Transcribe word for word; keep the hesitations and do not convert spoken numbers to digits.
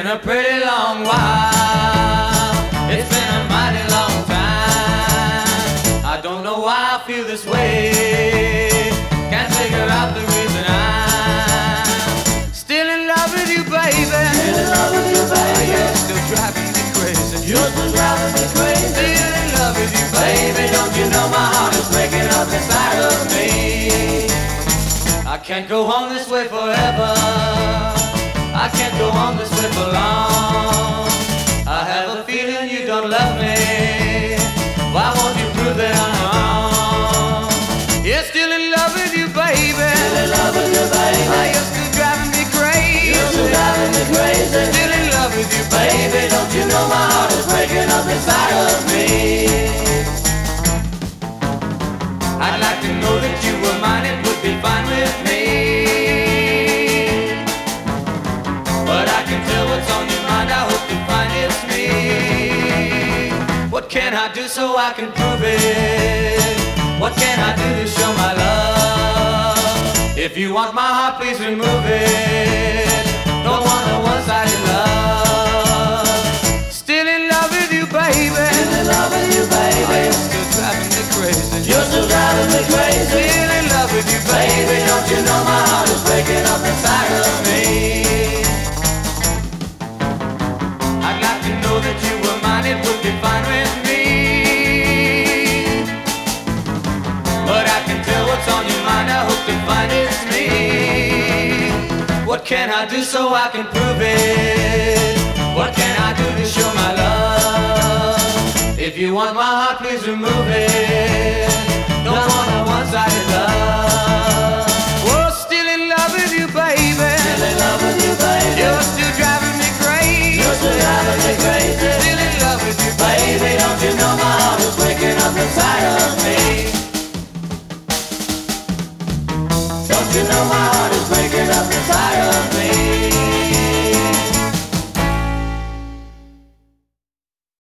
a pretty long while. It's been a mighty long time. I don't know why I feel this way. Can't figure out the reason I'm still in love with you, baby. Still in love with you, baby. You're still driving me crazy. You're still driving me crazy. Still in love with you, baby. Don't you know my heart is breaking up inside of me? I can't go on this way forever. I can't go on this way for long. I have a feeling you don't love me. Why won't you prove that I'm wrong? Yeah, still in love with you, baby. Still in love with you, baby. Oh, you're still driving me crazy. You're still driving me crazy. Still in love with you, baby. Baby, don't you know my heart is breaking up inside of me? I'd like to know that you were mine. It would be fine with me. But I can tell what's on your mind. I hope you find it's me. What can I do so I can prove it? What can I do to show my love? If you want my heart, please remove it. Don't want a one-sided love. Still in love with you, baby. Still in love with you, baby. Oh, you're still driving me crazy. You're still driving me crazy. Still in love with you, baby. Baby, don't you know my heart is breaking up inside of me? I'd like to know that you were mine. It would be fine with me. But I can tell what's on your mind. I hope to find it's me. What can I do so I can prove it? What can I do to show my love? If you want my heart, please remove it. Don't want a one-sided love. Oh, still in love with you, baby. Still in love with you, baby. You're still driving me crazy. You're still driving me crazy. Still in love with you, Baby, don't you know my heart is breaking up inside of me? Don't you know my heart is breaking up inside of me?